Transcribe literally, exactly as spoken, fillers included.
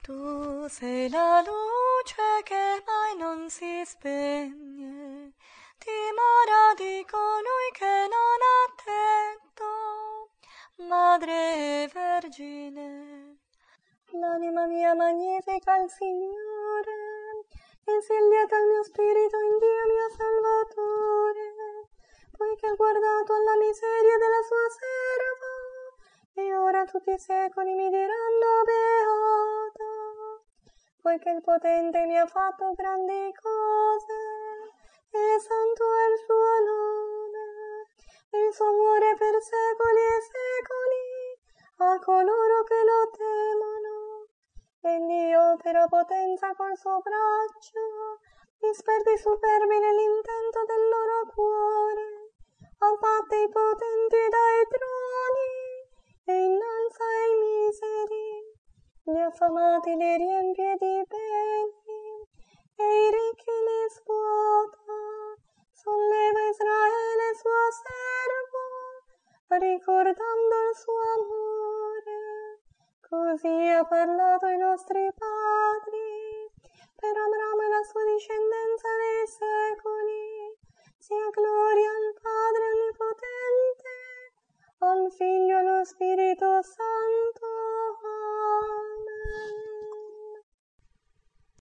Tu sei la luce che mai non si spegne, dimora di colui che non ha tetto, Madre Vergine. L'anima mia magnifica il Signore, e si lieta il mio spirito in Dio mio Salvatore, poiché ha guardato alla miseria della sua serva, e ora tutti i secoli mi diranno beata, poiché il potente mi ha fatto grandi cose, e santo è il suo nome, e il suo amore per secoli e secoli a coloro che lo temono. Egli opera potenza col suo braccio, disperti i superbi nell'intento del loro cuore, abbatte i potenti dai troni, e innalza i miseri, gli affamati li riempie di beni, e i ricchi li svuota, solleva Israele suo servo, ricordando il suo amore. Così ha parlato ai nostri padri, per Abramo e la sua discendenza nei secoli, sia gloria al Padre Onnipotente,